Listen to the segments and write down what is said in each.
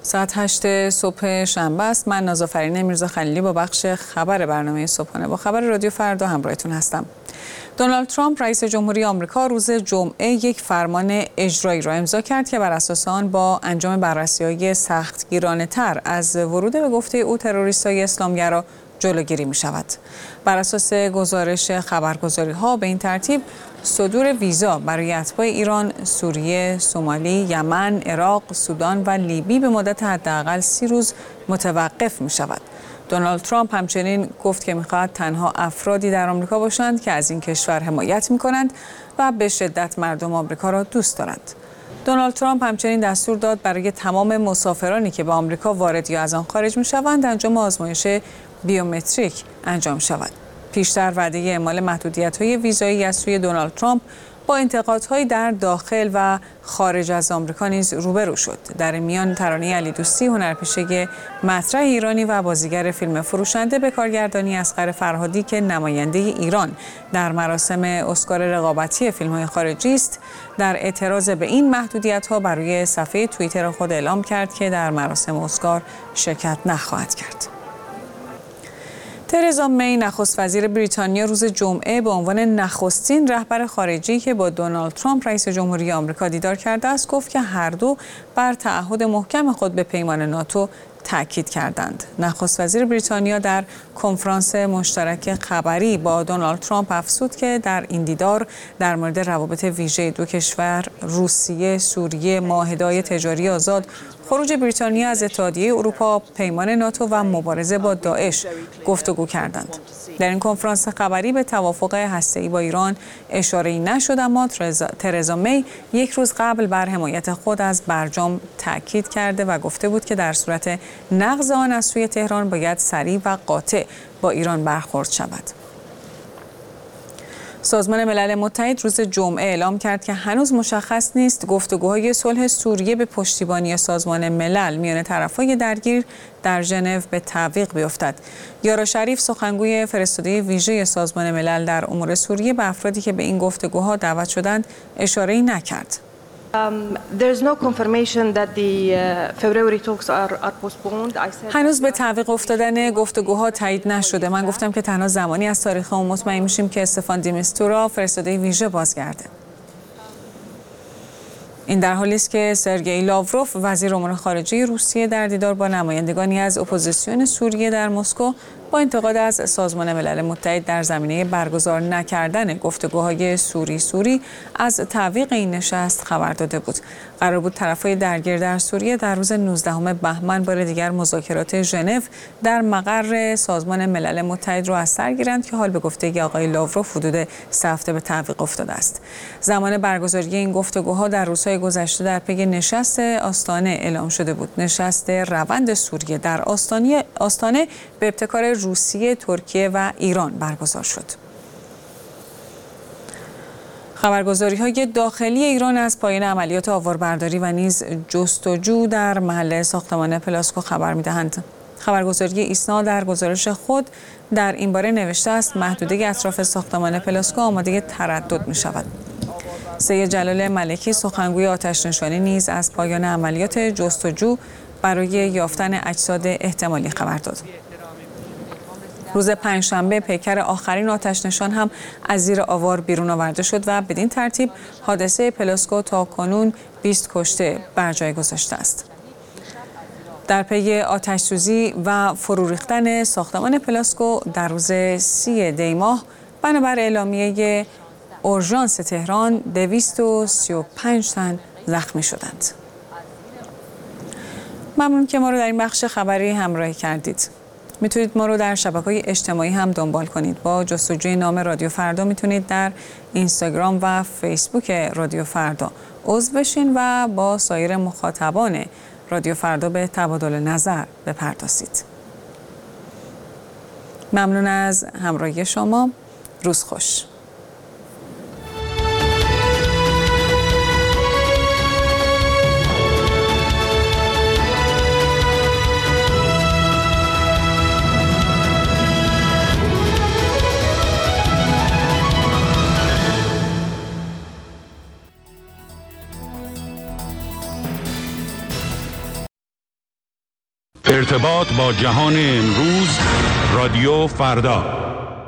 ساعت 8 صبح شنبه است. من نازآفرین میرزا خلیلی با بخش خبر برنامه صبحانه با خبر رادیو فردا همراهتون هستم. دونالد ترامپ رئیس جمهوری آمریکا روز جمعه یک فرمان اجرایی را امضا کرد که بر اساس آن با انجام بررسی‌های سختگیرانه‌تر از ورود به گفته او تروریست‌های اسلامگرا جلوگیری می شود. بر اساس گزارش خبرگزاری‌ها به این ترتیب صدور ویزا برای اتباع ایران، سوریه، سومالی، یمن، عراق، سودان و لیبی به مدت حداقل 30 روز متوقف می شود. دونالد ترامپ همچنین گفت که می‌خواهد تنها افرادی در آمریکا باشند که از این کشور حمایت می‌کنند و به شدت مردم آمریکا را دوست دارند. دونالد ترامپ همچنین دستور داد برای تمام مسافرانی که به آمریکا وارد یا از آن خارج می‌شوند انجام آزمایش بیومتریک انجام شود. پیشتر وعده اعمال محدودیت‌های ویزایی از سوی دونالد ترامپ با انتقادهایی در داخل و خارج از آمریکا نیز روبرو شد. در این میان ترانه علی دوستی، هنرپیشه مطرح ایرانی و بازیگر فیلم فروشنده به کارگردانی اصغر فرهادی که نماینده ایران در مراسم اسکار رقابتی فیلم‌های خارجی است، در اعتراض به این محدودیت‌ها بر روی صفحه توییتر خود اعلام کرد که در مراسم اسکار شرکت نخواهد کرد. ترزا می نخست وزیر بریتانیا روز جمعه به عنوان نخستین رهبر خارجی که با دونالد ترامپ رئیس جمهوری آمریکا دیدار کرده است گفت که هر دو بر تعهد محکم خود به پیمان ناتو تاکید کردند. نخست وزیر بریتانیا در کنفرانس مشترک خبری با دونالد ترامپ افزود که در این دیدار در مورد روابط ویژه دو کشور روسیه، سوریه، معاهده‌های تجاری آزاد، خروج بریتانیا از اتحادیه اروپا، پیمان ناتو و مبارزه با داعش گفتگو کردند. در این کنفرانس خبری به توافق هسته‌ای با ایران اشاره‌ای نشد، اما ترزا می یک روز قبل بر حمایت خود از برجام تاکید کرده و گفته بود که در صورت نقض آن از سوی تهران باید سریع و قاطع با ایران برخورد شود. سازمان ملل متحد روز جمعه اعلام کرد که هنوز مشخص نیست گفتگوهای صلح سوریه به پشتیبانی سازمان ملل میان طرفای درگیر در ژنو به تعویق بیفتد. یارا شریف، سخنگوی فرستاده ویژه سازمان ملل در امور سوریه، به افرادی که به این گفتگوها دعوت شدند اشاره‌ای نکرد. هنوز به تعویق افتادن گفتگوها تایید نشده. من گفتم که تنها زمانی از تاریخمون مطمئن میشیم که استفان دی میستورا، فرستاده ویژه، بازگرده. این در حالی است که سرگئی لاوروف، وزیر امور خارجه روسیه، در دیدار با نمایندگانی از اپوزیسیون سوریه در مسکو با انتقاد از سازمان ملل متحد در زمینه برگزار نکردن گفتگوهای سوری از تعویق این نشست خبر داده بود. قرار بود طرفای درگیر در سوریه در روز 19 بهمن بار دیگر مذاکرات ژنو در مقر سازمان ملل متحد را از سر گیرند که حال به گفته آقای لاوروف حدود 3 هفته به تعویق افتاده است. زمان برگزاری این گفتگوها در روزهای گذشته در پی نشست آستانه اعلام شده بود. نشست روند سوریه در آستانه به ابتکار روسیه، ترکیه و ایران برگزار شد. خبرگزاری‌های داخلی ایران از پایان عملیات آواربرداری و نیز جستجو در محله ساختمان پلاسکو خبر می‌دهند. خبرگزاری ایسنا در گزارش خود در این باره نوشته است محدوده اطراف ساختمان پلاسکو آماده تردد می‌شود. سید جلال ملکی، سخنگوی آتش‌نشانی، نیز از پایان عملیات جستجو برای یافتن اجساد احتمالی خبر داد. روز پنجشنبه پیکر آخرین آتش‌نشان هم از زیر آوار بیرون آورده شد و بدین ترتیب حادثه پلاسکو تاکنون 20 کشته بر جای گذاشته است. در پی آتش‌سوزی و فرو ریختن ساختمان پلاسکو در روز 30 دی ماه بنابر اعلامیه اورژانس تهران 235 تن زخمی شدند. ممنون که ما رو در این بخش خبری همراهی کردید. میتونید ما رو در شبکه‌های اجتماعی هم دنبال کنید. با جستجوی نام رادیو فردا میتونید در اینستاگرام و فیسبوک رادیو فردا عضو بشین و با سایر مخاطبان رادیو فردا به تبادل نظر بپردازید. ممنون از همراهی شما. روز خوش. ارتباط با جهان امروز، رادیو فردا.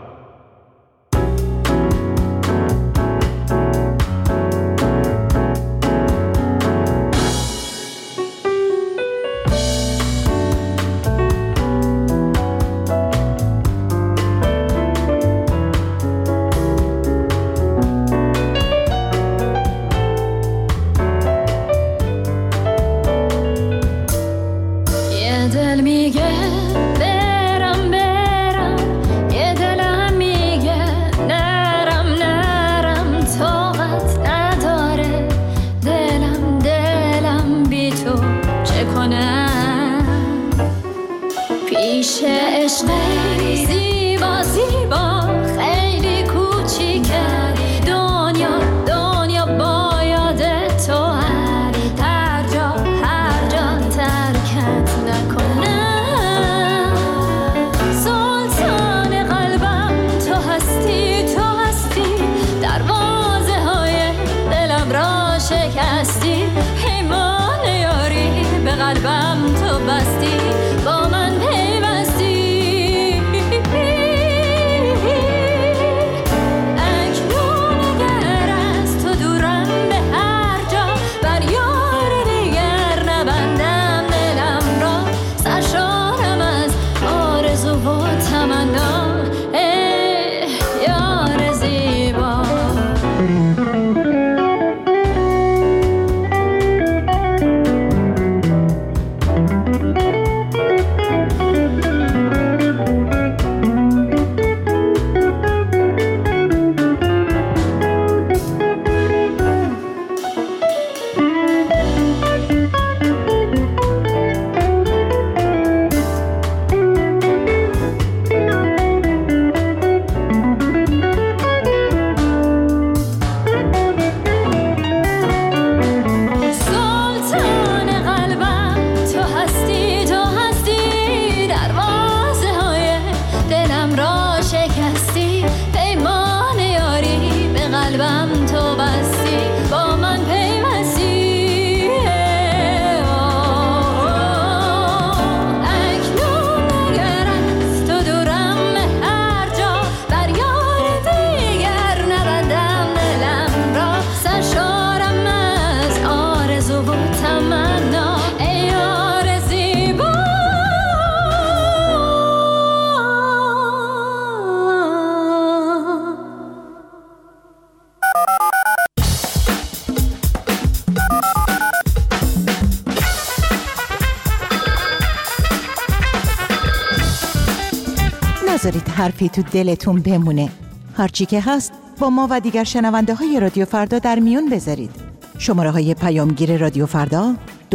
نذارید حرفی تو دلتون بمونه. هرچی که هست با ما و دیگر شنونده های رادیو فردا در میون بذارید. شماره های پیامگیر رادیو فردا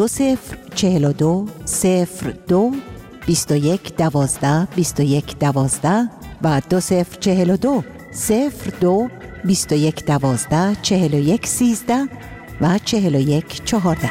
2042 02 21 12 21 12 و 2042 02 21 12 41 13 و 41 14.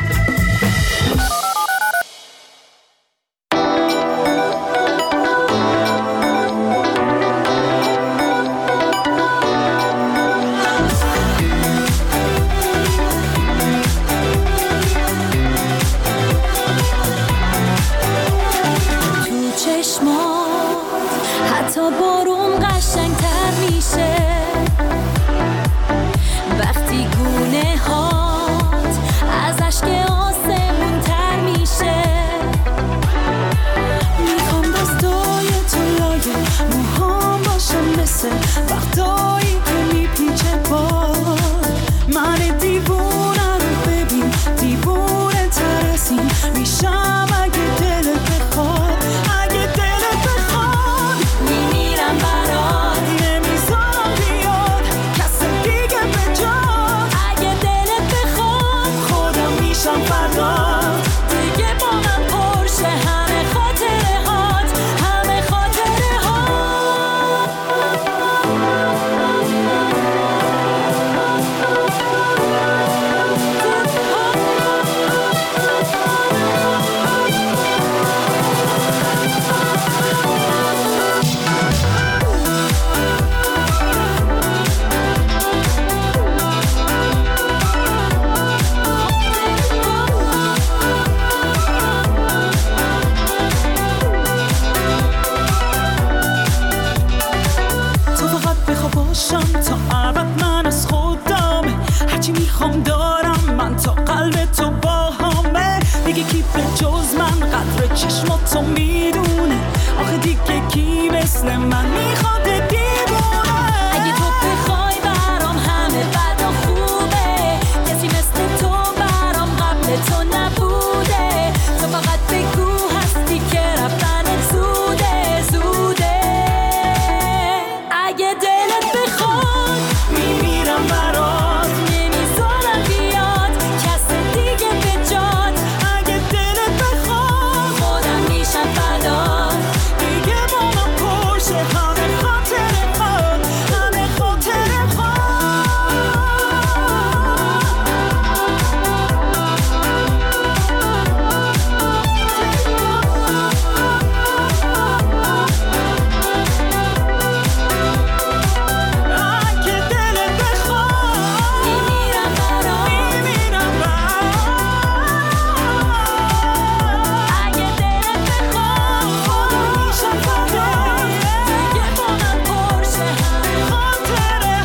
جز من قطر چشماتو میدونه آخه دیگه کی مثل من میخواد دیوونه اگه تو بخوای برام همه بدا خوبه کسی مثل تو برام قبل تو نبوده تو فقط بگو هستی که رفتنت زوده زوده اگه دلت بخواد میمیرم برات نمیذارم بیاد کس دیگه به جات اگه دلت بخواد خودم میشم فدات دیگه با من پرشه همه خاطره خود همه خاطره خود اگه دلت بخواد میمیرم برات میمیرم برات اگه دلت بخواد خودم میشم فدات دیگه با من پرشه همه خاطره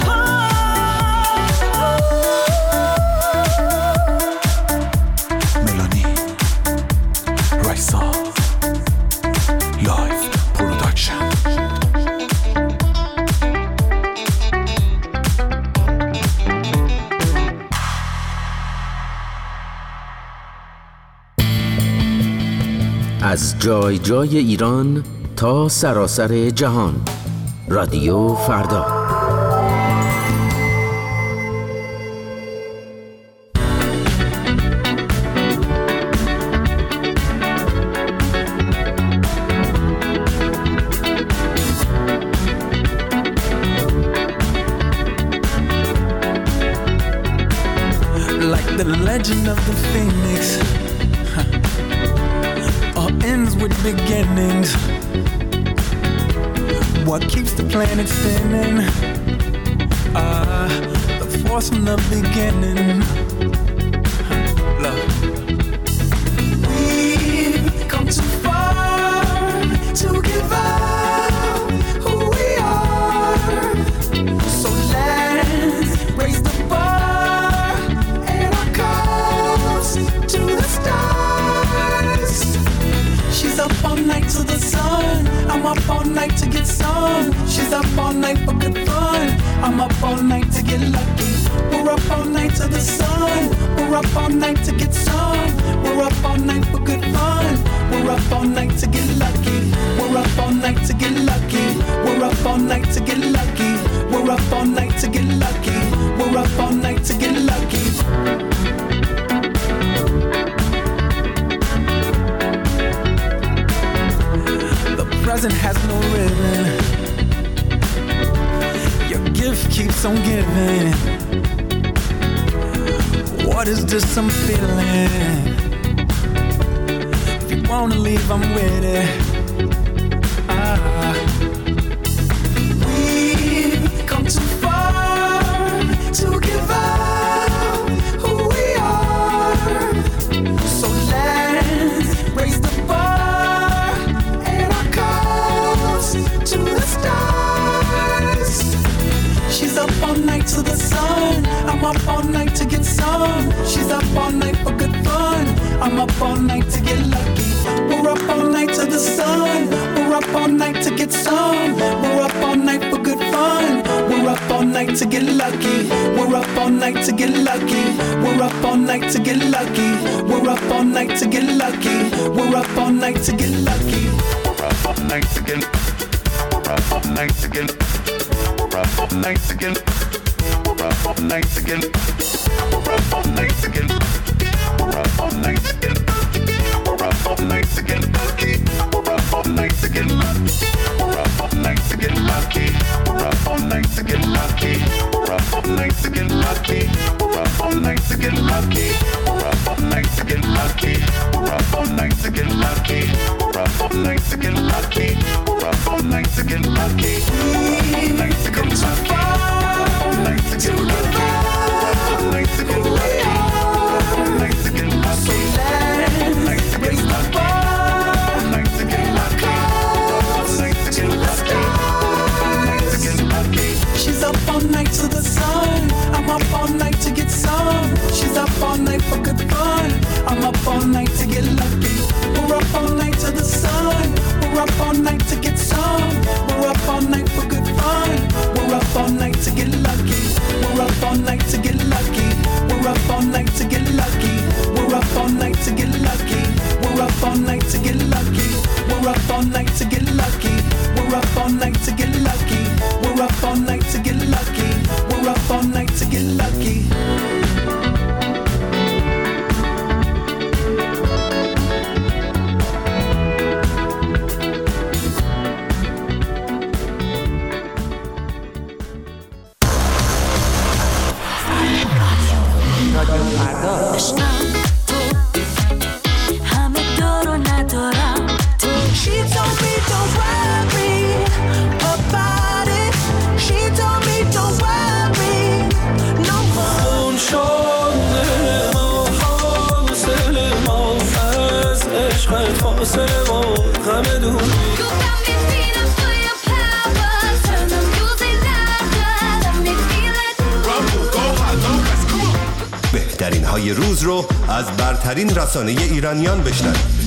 ملانی رایسا لایف پروداکشن از جای جای ایران تا سراسر جهان رادیو فردا. Like the legend of the phoenix, all ends with beginnings. What keeps the planet spinning? The force from the beginning. Love. We've come too far to give up who we are. So let's raise the bar and our cups to the stars. She's up all night to the sun. I'm up all night to get some. She's up all night for good fun. I'm up all night to get lucky. We're up all night to the sun. We're up all night to get some. We're up all night for good fun. We're up all night to get lucky. We're up all night to get lucky. We're up all night to get lucky. We're up all night to get lucky. We're up all night to get lucky. The present has no ribbon. Your gift keeps on giving. What is this I'm feeling? If you wanna leave, I'm with it. We've come too far to give up who we are. So let's raise the bar and our cups to the stars. She's up all night to the sun. I'm up all night to get some. She's up all night for good fun. I'm up all night to get lucky. We're up all night to the sun. We're up all night to get some. We're up all night for good fun. We're up all night to get lucky. We're up all night to get lucky. We're up all night to get lucky. We're up all night to get lucky. We're up all night to get lucky. We're up all night to get. We're up all night to get. We're up all night to get. We're up all night to get. We're up all night to get. We're up all night to get. We're up all night to get lucky. We're up all night to get lucky. We're up all night to get lucky. We're up all night to get lucky. We're up all night to get lucky. We're up all night to get lucky. We're up all night to get lucky. We're up all night to get lucky. We're up all night to get lucky. We're up all night to get lucky. We're up all night to get lucky. All night to get lucky. All night to get lucky. All night to get lucky. All night to get lucky. All night to get lucky. All night to get lucky. All night to get lucky. She's up all night to the sun. I'm up all night to get some. She's up all night for good fun. I'm up all night to get lucky. all night to get lucky. We're up all night to get lucky. We're up all night to get lucky. We're up all night to get lucky. We're up all night to get lucky. بهترین های روز رو از برترین رسانه ایرانیان بشنوید.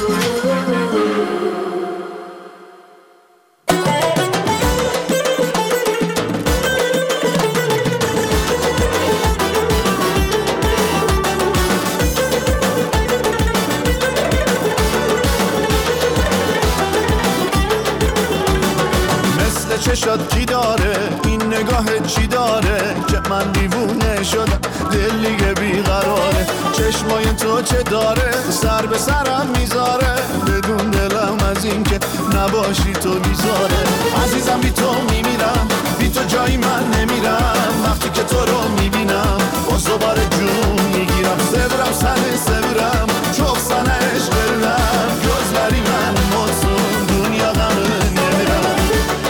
چشات چی داره این نگاه چی داره که من دیوونه شدم دل دیگه بیقراره چشمای تو چه داره سر به سرم میذاره بدون دلم از این که نباشی تو بیزاره عزیزم بی تو میمیرم بی تو جایی من نمیرم وقتی که تو رو میبینم باز دوباره جون میگیرم سبرم سنه سبرم چوب سنه عشقرم جزبری من مصون دنیا غمه نمیرم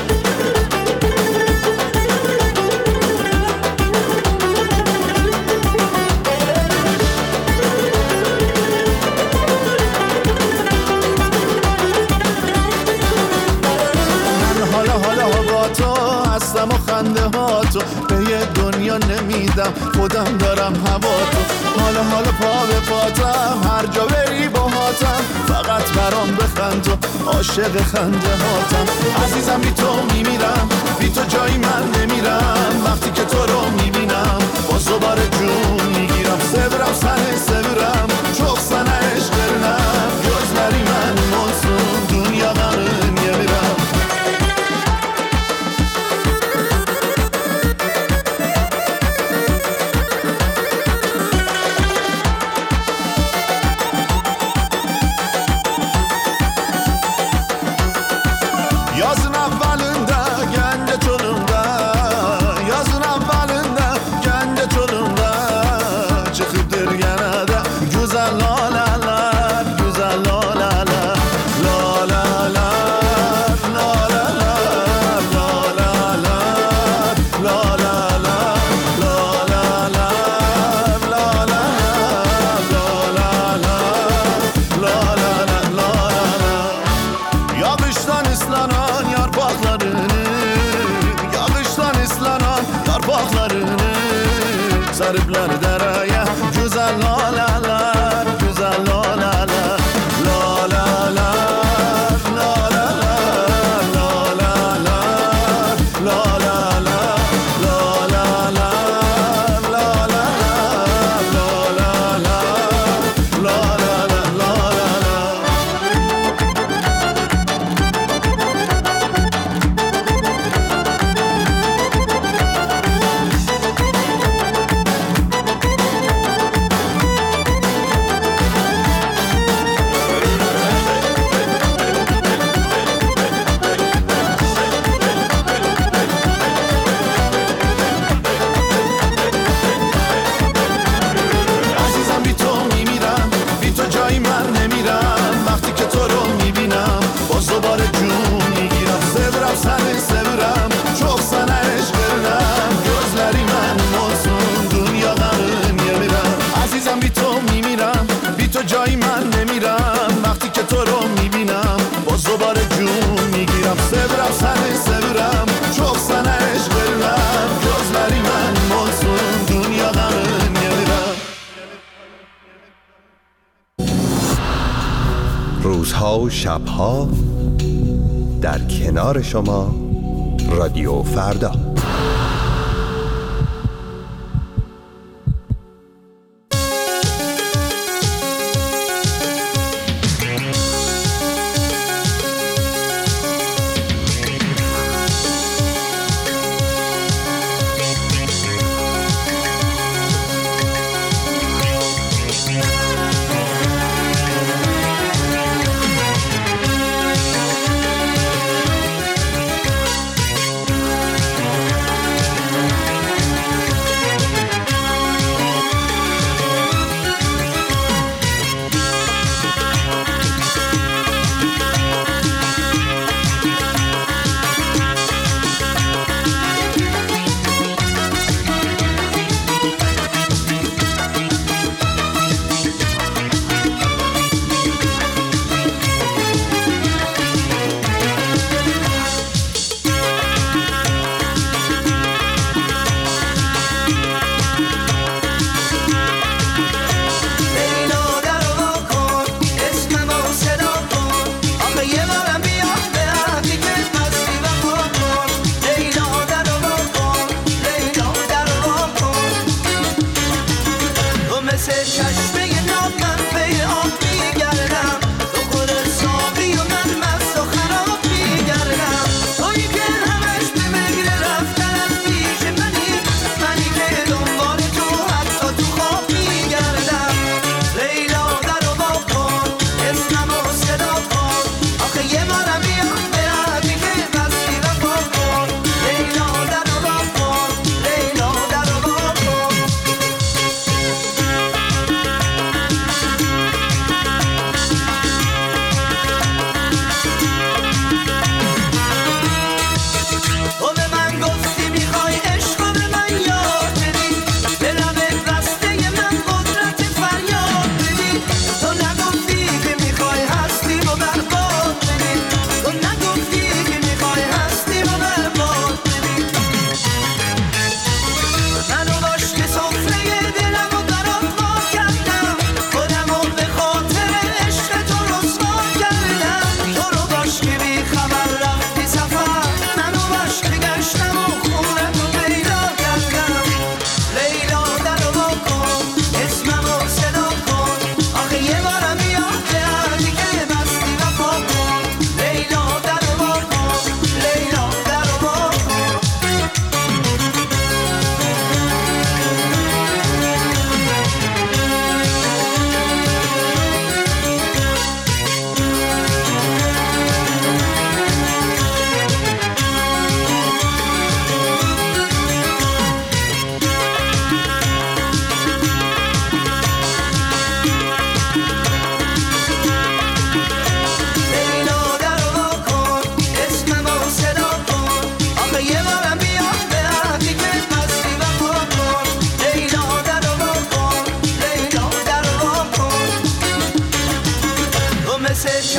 هستم و خنده ها تو به یه دنیا نمیدم خودم دارم هوا تو حالا پا به پاتم هر جا بری با هاتم فقط برام بخند تو عاشق خنده هاتم عزیزم بی تو میمیرم بی تو جایی من نمیرم وقتی که تو رو میبینم باز دوباره جون میگیرم سبرم سنه سبرم چوب سنه عشقرم جزبری من مصون دنیا غمه نمیرم Sarıplar deraya güzel lalalar güzel lalalar lalalar lalalar lalalar lalalar lalalar lalalar lalalar جایی من نمیرم وقتی که تو رو میبینم باز دوباره جون میگیرم سبرم سنه سبرم چوب سنه عشقرم جزبری من مصون دنیا غمه نمیرم روزها و شبها در کنار شما رادیو فردا.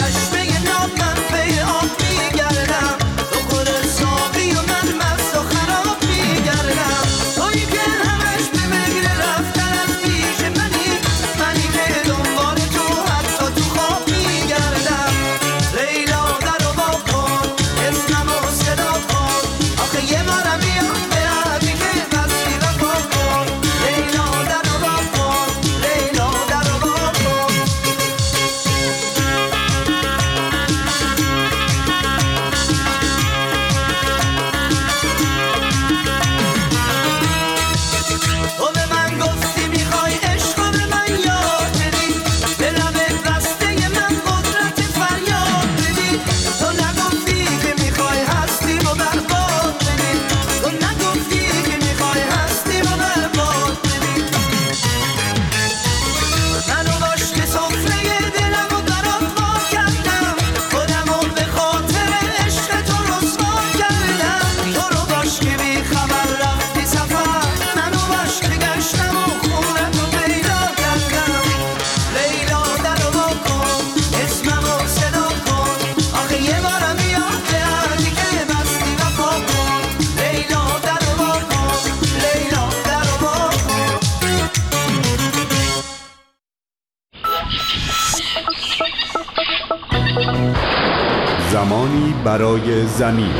زمانی برای زمین.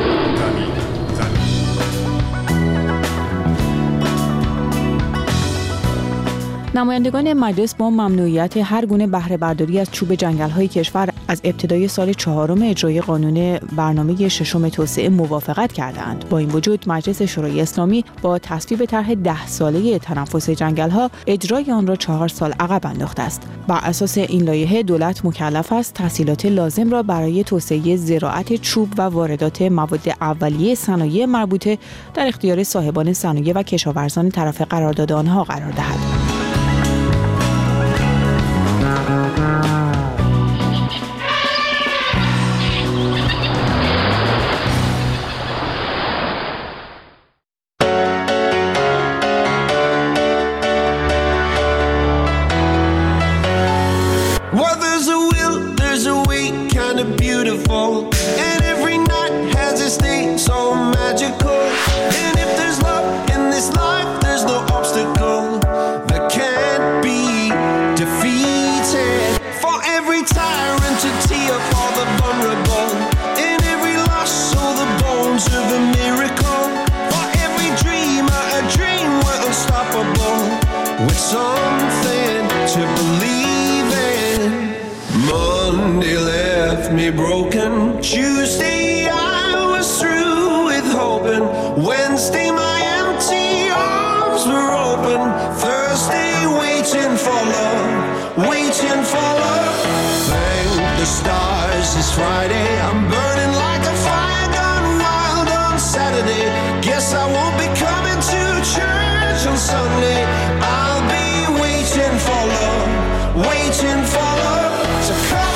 نمایندگان مجلس با ممنوعیت هر گونه بهره برداری از چوب جنگل‌های کشور از ابتدای سال 4 اجرای قانون برنامه 6 توسعه موافقت کردند. با این وجود مجلس شورای اسلامی با تصویب طرح 10 ساله تنفس جنگل‌ها اجرای آن را 4 سال عقب انداخته است. بر اساس این لایحه دولت مکلف است تسهیلات لازم را برای توسعه زراعت چوب و واردات مواد اولیه صنایع مربوطه در اختیار صاحبان صنایع و کشاورزان طرف قرارداد آنها قرار دهد. Something to believe in. Monday left me broken. Tuesday I was through with hoping. Wednesday my empty arms were open. Thursday waiting for love, waiting for love. Thank the stars it's Friday. I'm burning like a fire gone wild on Saturday. Guess I won't be coming to church on Sunday. I'll be waiting for love, waiting for love to come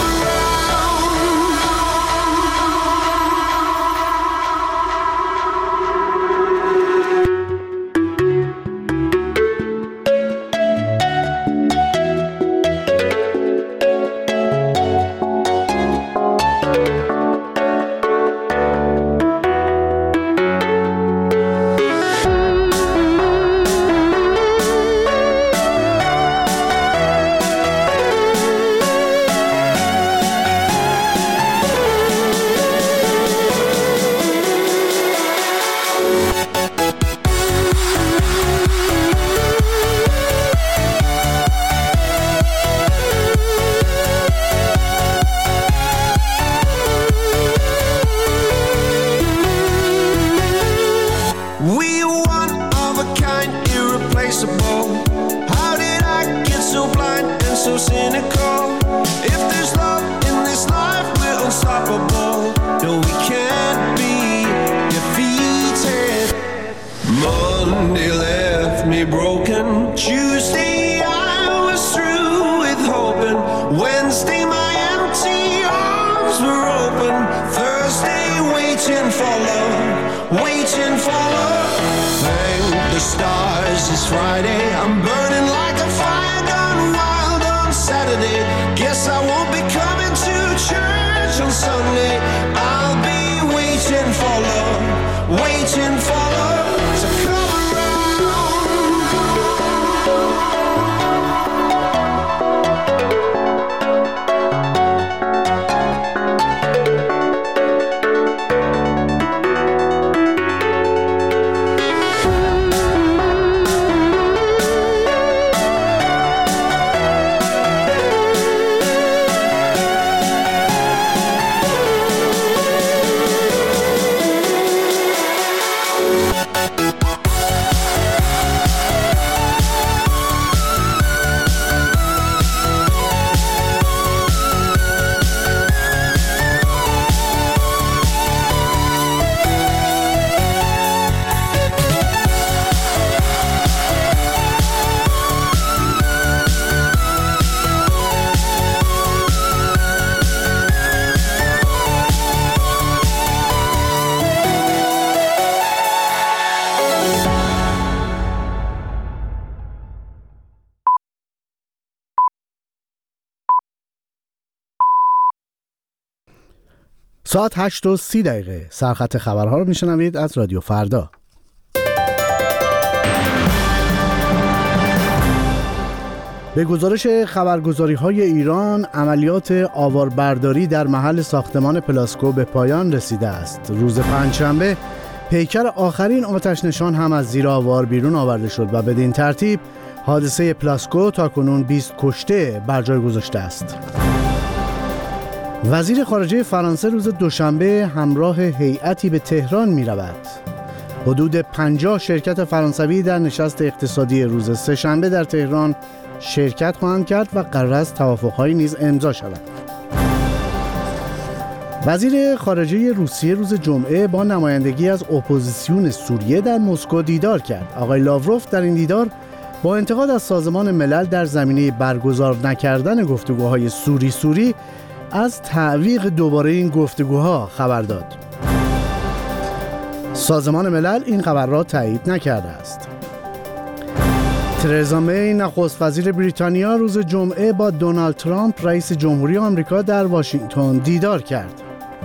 so cynical. If there's love in this life, we're unstoppable. No, we can't be defeated. Monday left me broken. Tuesday I was through with hoping. Wednesday my empty arms were open. Thursday waiting for love, waiting for love. Thank the stars it's Friday. I'm burning like a fire gone wild on Saturday. Guess I won't be coming to church Sunday. I'll be waiting for love, waiting for love to come ساعت 8:30 سرخط خبرها رو میشنوید از رادیو فردا. به گزارش خبرگزاری‌های ایران، عملیات آواربرداری در محل ساختمان پلاسکو به پایان رسیده است. روز پنجشنبه پیکر آخرین آتش نشان هم از زیر آوار بیرون آورده شد و بدین ترتیب حادثه پلاسکو تاکنون 20 کشته بر جای گذاشته است. وزیر خارجه فرانسه روز دوشنبه همراه هیئتی به تهران می رود. حدود 50 شرکت فرانسوی در نشست اقتصادی روز سه‌شنبه در تهران شرکت خواهند کرد و قرار است توافق‌هایی نیز امضا شود. وزیر خارجه روسیه روز جمعه با نمایندگی از اپوزیسیون سوریه در مسکو دیدار کرد. آقای لاوروف در این دیدار با انتقاد از سازمان ملل در زمینه برگزار نکردن گفتگوهای سوری از تعویق دوباره این گفتگوها خبر داد. سازمان ملل این خبر را تایید نکرده است. ترزا می نخست وزیر بریتانیا روز جمعه با دونالد ترامپ رئیس جمهوری آمریکا در واشنگتن دیدار کرد.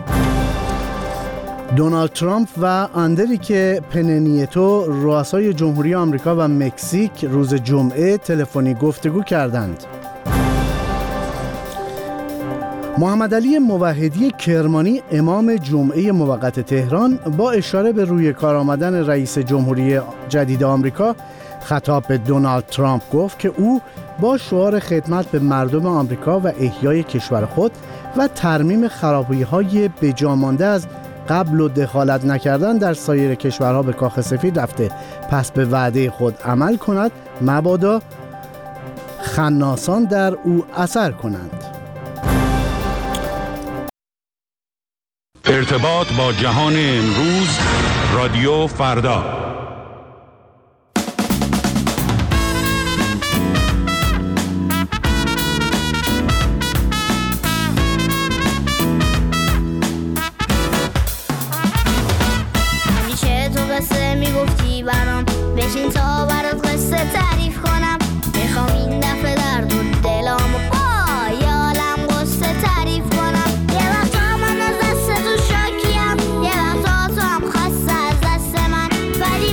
دونالد ترامپ و اندریک پننیتو رؤسای جمهوری آمریکا و مکزیک روز جمعه تلفنی گفتگو کردند. محمد علی موحدی کرمانی امام جمعه موقت تهران با اشاره به روی کار آمدن رئیس جمهوری جدید آمریکا خطاب به دونالد ترامپ گفت که او با شعار خدمت به مردم آمریکا و احیای کشور خود و ترمیم خرابی‌های بجامانده از قبل و دخالت نکردن در سایر کشورها به کاخ سفید رفته، پس به وعده خود عمل کند مبادا خناسان در او اثر کنند. ارتباط با جهان امروز، رادیو فردا. همیشه تو قصه میگفتی برام، بشین تا برات قصه تعریف کنم. میخوام این دفعه در دو دلامو با یه عالم قصه تعریف کنم. یه وقتا من از دست تو شاکیم، یه وقتا تو هم خسته از دست من، ولی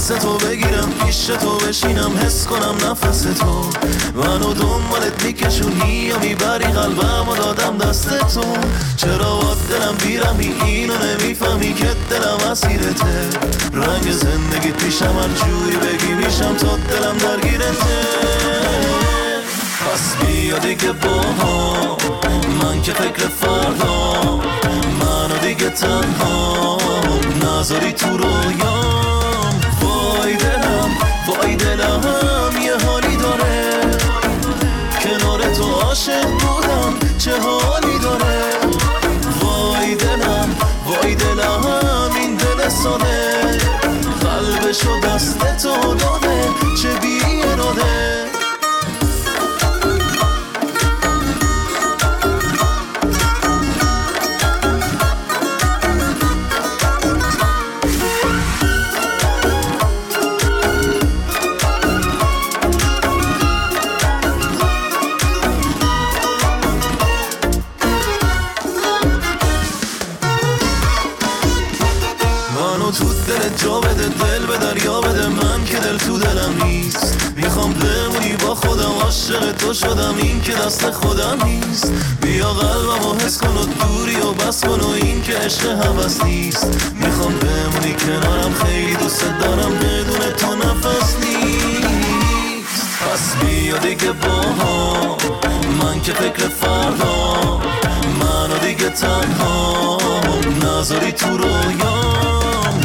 دست تو بگیرم پیش تو بشینم حس کنم نفس تو منو دنبالت میکشونی یا میبری قلبم و دادم دست تو چرا با دلم بیرمی اینو نمیفهمی که دلم اسیرته رنگ زندگی پیشم هر جوری بگی میشم تا دلم درگیرته پس بیا دیگه با هم من که فکر فردا منو دیگه تنها نذاری تو رویام وای دلم یه حالی داره کنار تو عاشق بودم چه حالی داره وای دلم این دل ساده قلبشو دست تو داده چه بی اراده جا بده دل به دریا بده من که دل تو دلم نیست میخوام بمونی با خودم عاشق تو شدم این که دست خودم نیست بیا قلبم و حس کن و دوری و بس کن و این که عشق هوس نیست میخوام بمونی کنارم خیلی دوست دارم بدون تو نفس نیست پس بیا دیگه با هم من که فکر فردا منو دیگه تنها نذاری تو رویام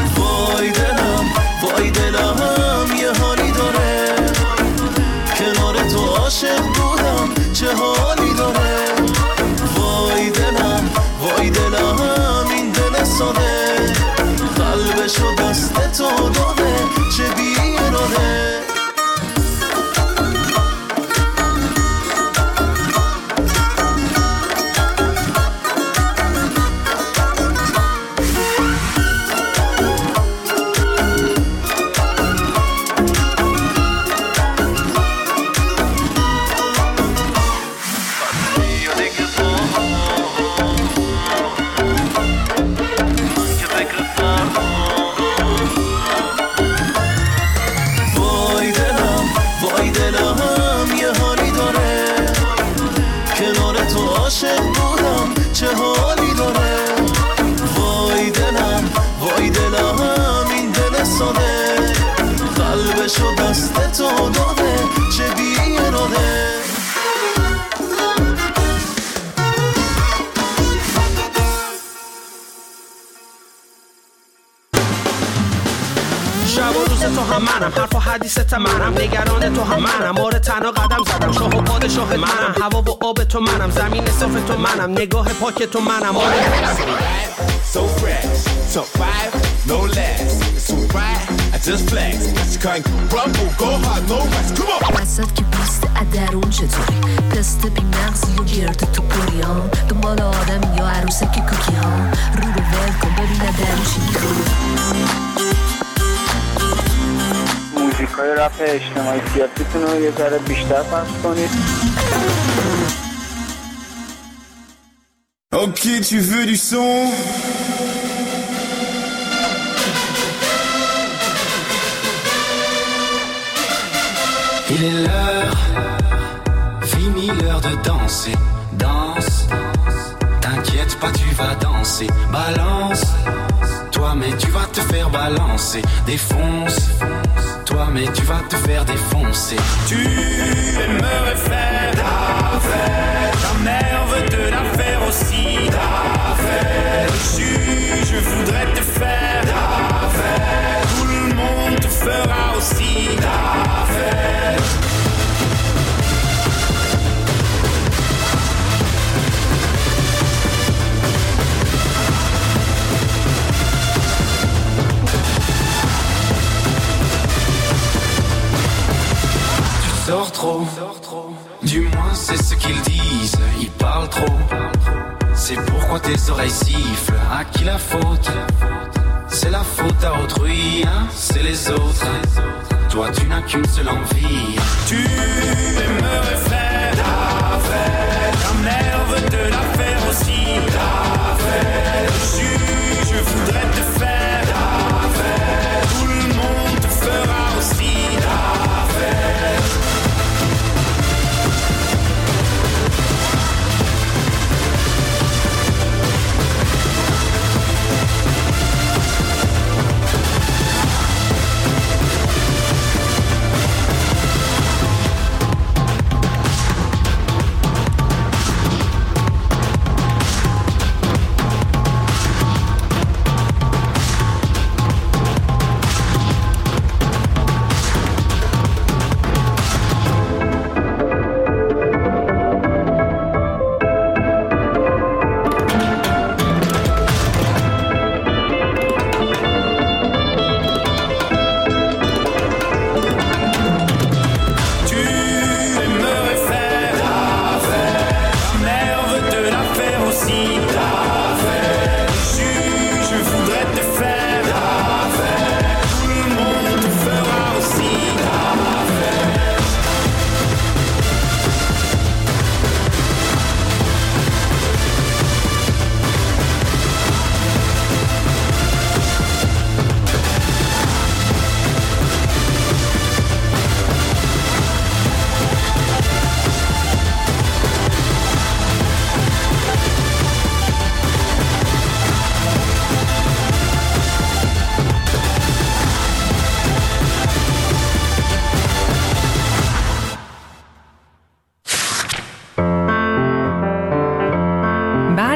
وای دلم یه حالی داره کنار تو عاشق بودم چه حالی داره وای دلم این دل ساده قلبشو دست تو داده چه بی اراده قلبشو دست تو داده چه بی اراده شب و روز تو هم منم حرف و حدیثت منم نگران تو هم منم آره تنها قدم زدم شاه و پادشاه منم هوا و آب تو منم زمین صاف تو منم نگاه پاک تو منم آره So fresh, top 5, no less. It's too bright, I just flex. You can't rumble, go hard, no rest. Come on. وسط که بیست درون چطوری تست بی مغزی و گرد تو پریام دنبال آدم یا عروسک کوکی ها رو به ول کن ببینه درون چی میخوری موزیک های رپ اجتماعی سیاسیتون رو یه ذره بیشتر پخش کنید. Ok, tu veux du son? Il est l'heure, fini l'heure de danser. Danse, t'inquiète pas, tu vas danser. Balance, toi mais tu vas te faire balancer. Défonce, toi mais tu vas te faire défoncer. Tu aimerais faire ta fête, ta mère veut te la faire aussi. Ta fête, je voudrais te faire ta fête, tout le monde te fera aussi ta fête. Sors trop, du moins c'est ce qu'ils disent. Ils parlent trop, c'est pourquoi tes oreilles sifflent. À qui la faute? C'est la faute à autrui, hein? C'est les autres. Toi tu n'as qu'une seule envie. Tu aimerais faire ta fête, ta mère veut te la faire aussi. Ta fête, je voudrais te faire ta fête, tout le monde te fera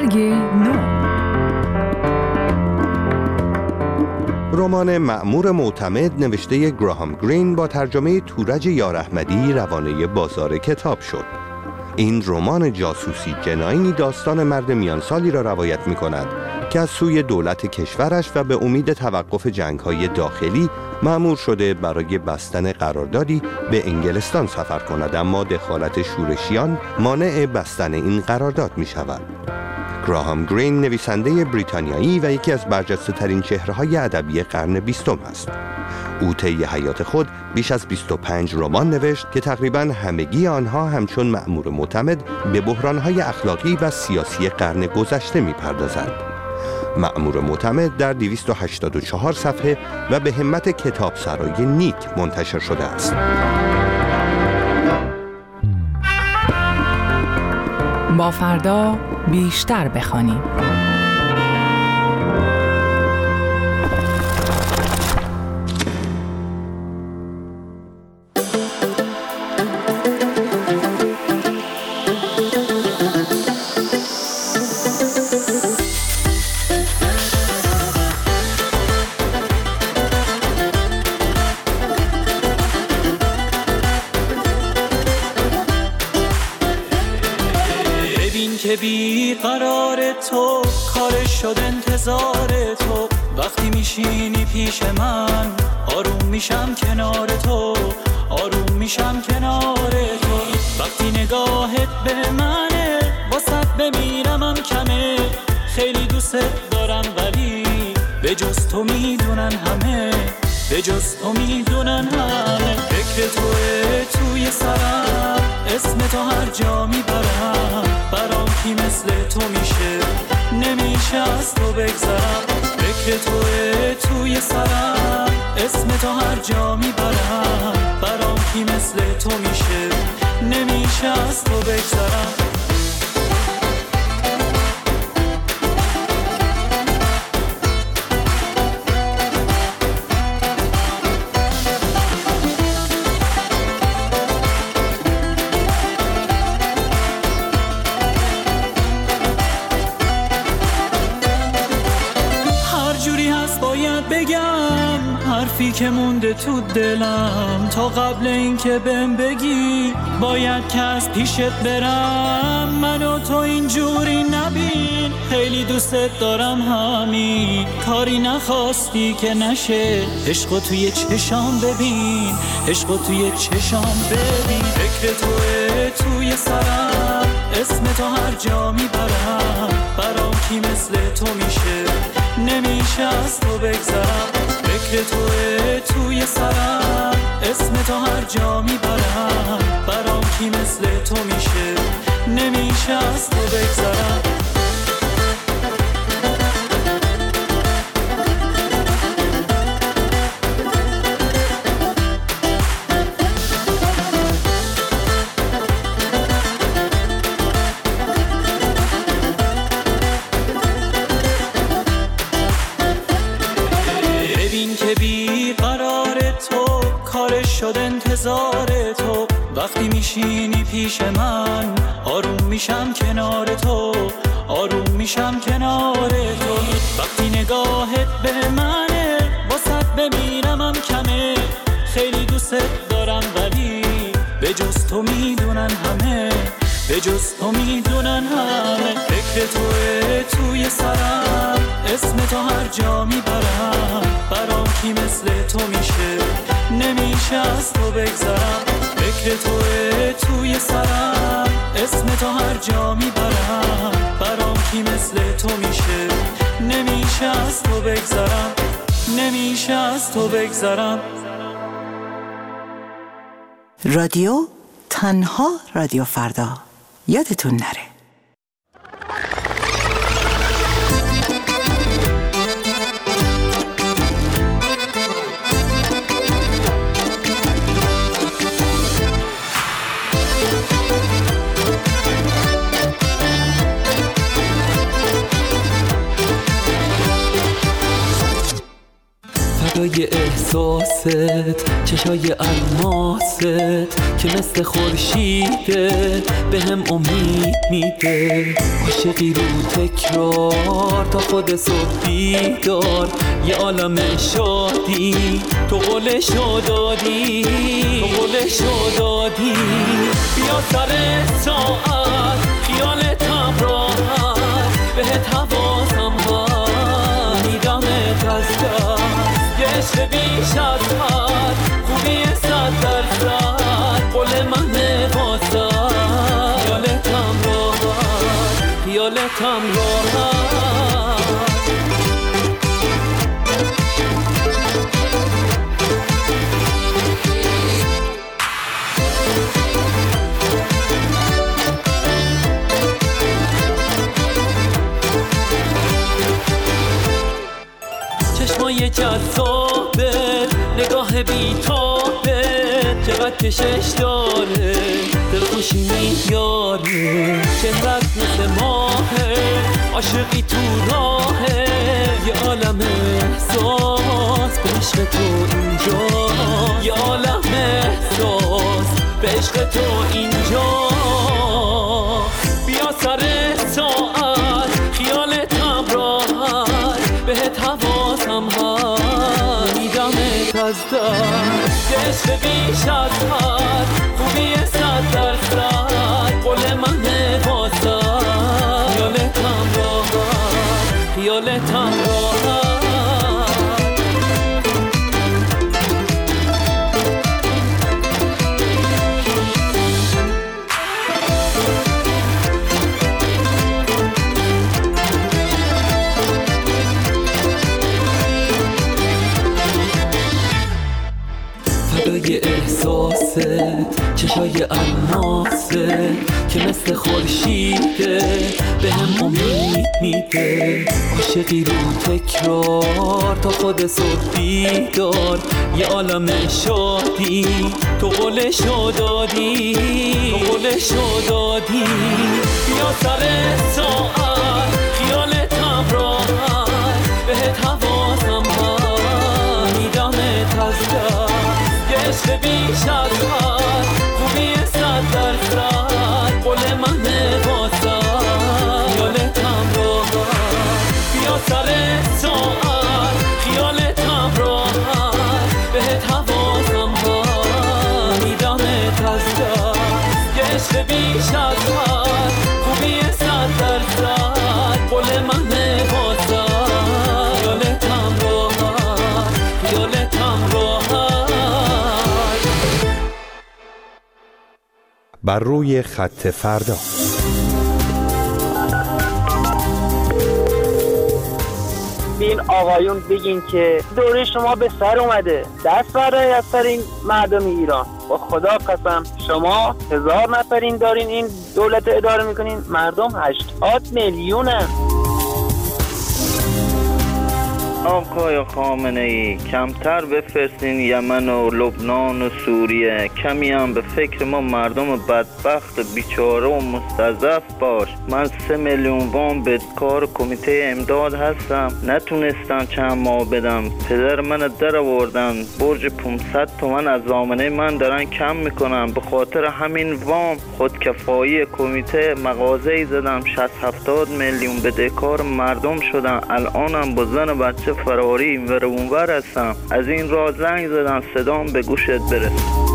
برگ نو. رمان مأمور معتمد نوشته گراهام گرین با ترجمه تورج یار احمدی روانه بازار کتاب شد. این رمان جاسوسی جنایی داستان مرد میانسالی را روایت می کند که از سوی دولت کشورش و به امید توقف جنگ‌های داخلی مأمور شده برای بستن قراردادی به انگلستان سفر کند، اما دخالت شورشیان مانع بستن این قرارداد می شود. گراهام گرین نویسنده بریتانیایی و یکی از برجسته‌ترین چهره‌های ادبی قرن 20 است. او طی حیات خود بیش از 25 رمان نوشت که تقریباً همگی آنها همچون مأمور معتمد به بحران‌های اخلاقی و سیاسی قرن گذشته می‌پردازند. مأمور معتمد در 284 صفحه و به همت کتابسرای نیک منتشر شده است. با فردا بیشتر بخوانیم. که بی قرار تو کار شد انتظار تو، وقتی میشینی پیش من آروم میشم کنار تو، آروم میشم کنار تو، وقتی نگاهت به منه واسط بمیرمم کمه، خیلی دوست دارم ولی به جز تو میدونن همه، به جز تو میدونن همه، فکر توه توی سرم، اسم تو هر جا میبرم، برام کی مثل تو میشه، نمیشه از تو بگذرم، فکر توه توی سرم، اسم تو هر جا میبرم، برام کی مثل تو میشه، نمیشه از تو بگذرم. حرفی که مونده تو دلم تا قبل این که بهم بگی، باید که از پیشت برم، من و تو اینجوری نبین، خیلی دوستت دارم همین، کاری نخواستی که نشه، عشقو توی چشام ببین، عشقو توی چشام ببین، فکر توه توی سرم، اسم تو هر جا میبرم، برام کی مثل تو میشه، نمیشه از تو بگذرم، فکر توه توی سرم، اسم تو هر جا میبرم، برام کی مثل تو میشه، نمیشه از تو بگذرم. شد انتظار تو، وقتی میشینی پیش من آروم میشم کنار تو، آروم میشم کنار تو، وقتی نگاهت به منه واسط بمیرمم کمه، خیلی دوستت دارم ولی به جز تو میدونن همه، به جز تو میدونن همه، فکر توه توی سرم، اسم تو هر جا میبرم، برام کی مثل تو میشه، نمیشه از تو بگذرم، فکر توه توی سرم، اسم تو هر جا میبرم، برام کی مثل تو میشه، نمیشه از تو بگذرم، نمیشه از تو بگذرم. رادیو تنها رادیو فردا، یادتون نره. فدای احساست، چشای الماست که مثل خورشیده به هم امید میده. عاشقی رو تکرار تا خود صبح بیدار، یه عالم شادی تو قولشو دادی، تو قولشو دادی. بیا سر ساعت خیالتم راحت، بهت حواسم هست میدمت از دست. یه عشق بیش از حد، خوبی 100%، قول من واسد. خیالتم راحت، خیالتم راحت. چشمای جذابه، نگاه بیتابه، چقدر کشش داره، دلخوشی میاره. چهرت مثل ماهه، عاشقی تو راهه، یه عالم احساس به عشق تو اینجا، یه عالم احساس به عشق تو اینجا. بیا سر ساعت خیالتم راحت، بهت حواسم هست میدمت از دست. یه عشق بیش از حد، خوبی 100%، قول من واسد. خیالتم راحت، خیالتم راحت. فدای احساست، چشای الماست که مثل خورشیده به هم امید میده. عاشقی رو تکرار تا خود صبح بیدار، یه عالم شادی تو قولشو دادی، تو قولشو دادی. بیا سر ساعت خیالتم راحت، بهت حواسم هست میدمت از دست. یه عشق بیش از حد، خوبی 100%، قول من واسد. خیالتم راحت، بیا سر ساعت خیالتم راحت، بهت حواسم هست میدمت از دست. یه عشق بیش از حد، خوبی 100%، قول من واسد. خیالتم راحت، خیالتم راحت. بر روی خط فردا. این آقایون بگین که دوره شما به سر اومده، دست بردارید از سر این مردم ایران. با خدا قسم شما 1000 نفرین دارین این دولت اداره میکنین، مردم 80 میلیونن. آقای خامنه ای کمتر بفرستین یمن و لبنان و سوریه، کمی هم به فکر ما مردم بدبخت بیچاره و مستضعف باش. من 3 میلیون وام به کار کمیته امداد هستم، نتونستم چند ماه بدم. پدر من در آوردن، برج 500 تومن از زامنه من دارن کم میکنن. به خاطر همین وام خودکفایی کمیته مغازه‌ای زدم، 60-70 میلیون بدهکار مردم شدن. الانم با زن بچه فراری اینور اونور هستم. از این راه زنگ زدم صدام به گوشت برسه.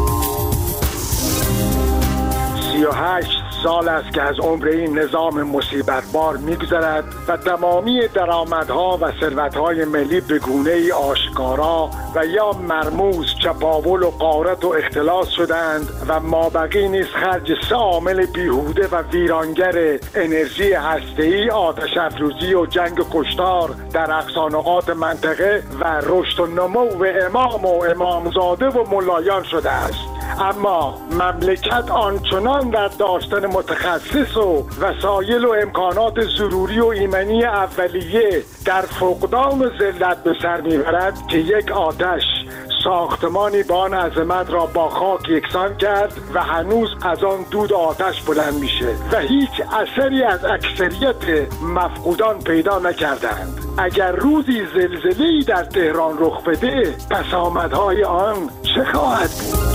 38 سال است که از عمر این نظام مصیبت بار میگذرد و تمامی درآمدها و ثروت‌های ملی به گونه‌ای آشکارا و یا مرموز چپاول و غارت و اختلاس شدند و مابقی نیز خرج 3 عامل بیهوده و ویرانگر انرژی هسته‌ای، آتش افروزی و جنگ کشتار در اقصا نقاط منطقه و رشد و نمو امام و امامزاده و ملایان شده است. اما مملکت آنچنان در داشتن متخصص و وسایل و امکانات ضروری و ایمنی اولیه در فقدان و ذلت به سر میبرد که یک آتش ساختمانی با آن عظمت را با خاک یکسان کرد و هنوز از آن دود آتش بلند میشه و هیچ اثری از اکثریت مفقودان پیدا نکردند. اگر روزی زلزله‌ای در تهران رخ بده پس آمدهای آن چه خواهد بود؟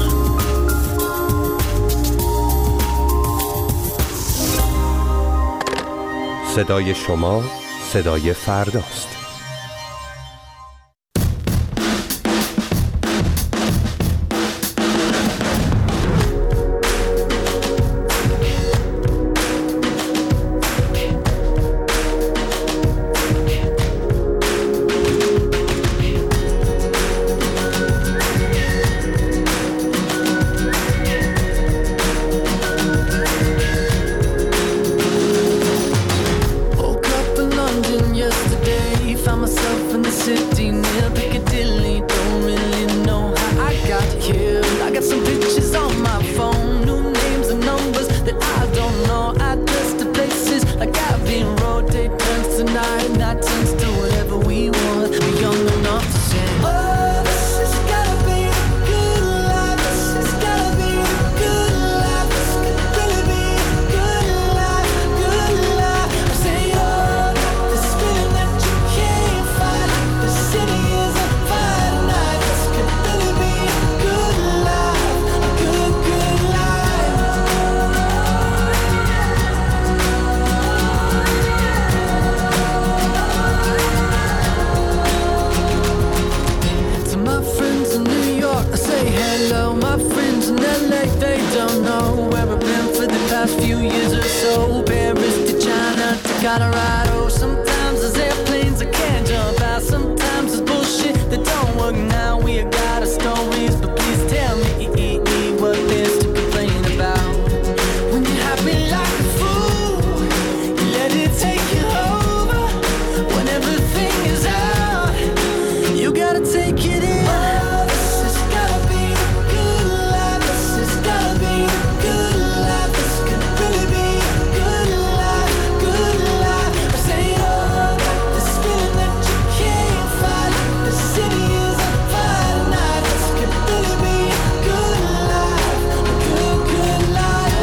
صدای شما صدای فرداست. Colorado. Sometimes there's airplanes I can't jump out. Sometimes there's bullshit that don't work. Now we got our stories, but please tell me what there's to complain about. When you're happy like a fool, you let it take you over. When everything is out, you gotta take it in. Oh, this has gotta be a good life. This has gotta be a good life. This could really be a good life, good life. I say, oh, this feeling that you can't fight. The city is on fire tonight. This could really be a good life, a good, good life.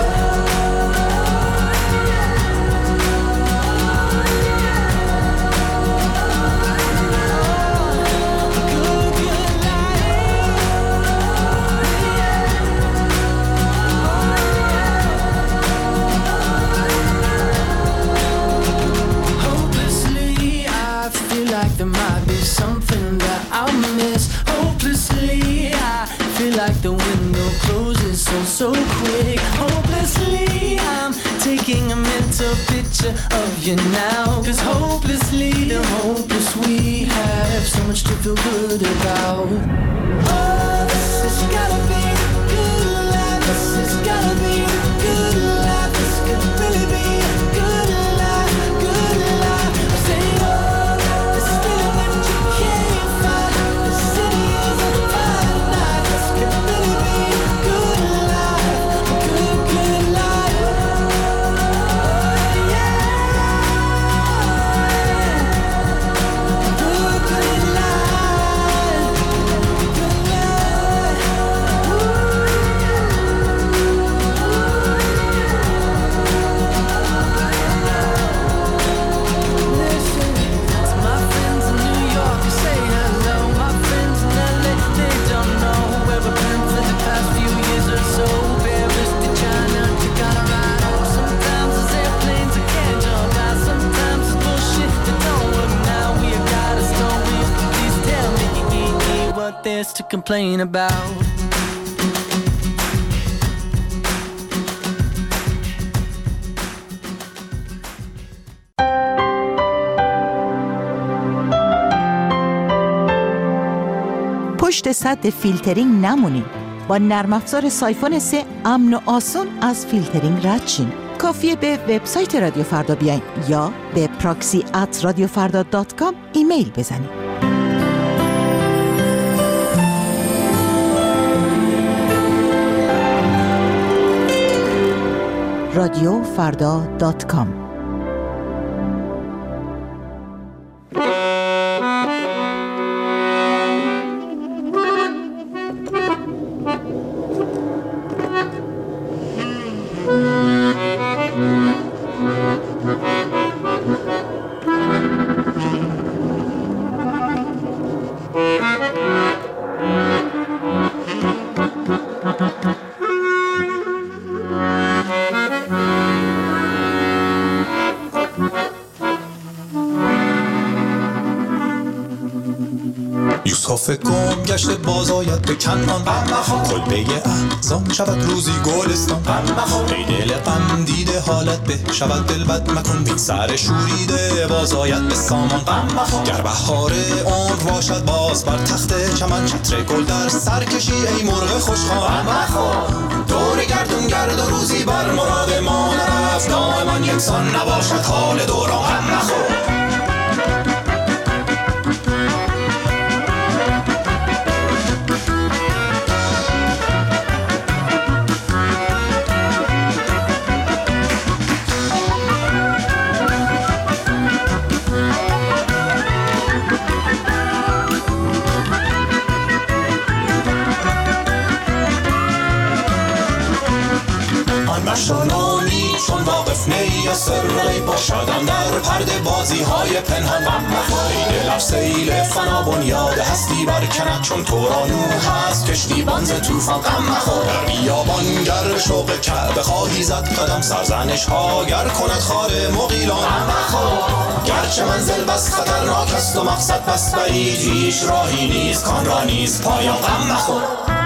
Hopelessly, I feel like there might be something that I'll miss. Hopelessly, I feel like the window closes so quick. Hopelessly, I'm taking a mental picture of you now. 'Cause hopelessly, the hopeless we have so much to feel good about. Oh, this has gotta be a good life. This has gotta be a good life. This could really be a good life, good life. I say, oh, this feeling that you can't fight. The city is on fire tonight. This could really be a good life, a good, good life. Oh, yeah. Good, good life. Good life. Listen to my friends in New York who say hello. My friends in LA, they don't know where we've been for the past few years or so. Paris to China to Colorado. Sometimes there's airplanes I can't jump out. Sometimes it's bullshit that don't work. Now we got our stories. Please tell me what there's to complain about. پشت سد فیلترینگ نمونید. با نرم افزار سایفون 3 امن و آسون از فیلترینگ رد شین. کافیه به وبسایت رادیو فردا بیاین یا به proxy@radiofarda.com ایمیل بزنید. radiofarda.com یوسف گم گشته باز آید به کنعان، کلبه احزان شود روزی گلستان. ای دل غم دیده حالت به شود دل بد مکن، بی سر شوریده باز آید به سامان. گر بهار عمر باشد باز بر تخت چمن، چتر گل در سر کشی ای مرغ خوشخوان. دور گردون گرد و روزی بر مراد ما نرفت، دائما یکسان نباشد حال دوران. مشانانی چون واقف نی یا سرری باشدم در پرده بازی های پنهان. ای دلم سیل فنا بنیاد هستی برکند، چون تو را نوح هست کشتی بانز توفان. غم مخور در بیابان گر شوق کعبه خواهی زد قدم، سرزنش ها گر کند خار مغیلان. گرچه منزل بس خطرناک است و مقصد بس بعید، هیچ راهی نیست کان را نیست پایان. غم مخور.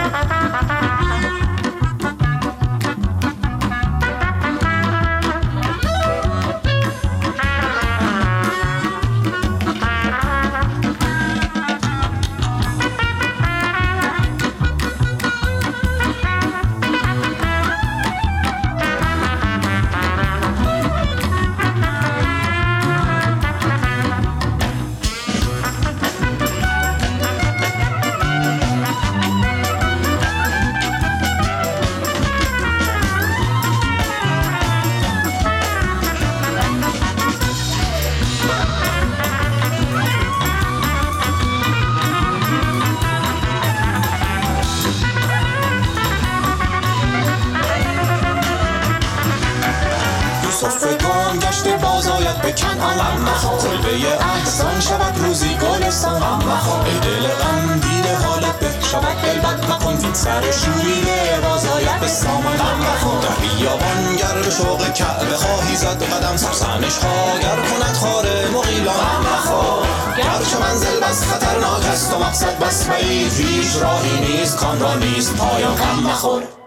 کلبه احزان شود روزی گلستان. ای دل غم دیده حالت به شود دل بد مکن، این سر شوریده باز آید به سامان. در بیابان گر به شوق کعبه خواهی زد قدم، سرزنش ها گر کند خار مغیلان. گرچه منزل بس خطرناک است و مقصد بس بعید، هیچ راهی نیست کان را نیست پایان. غم مخور.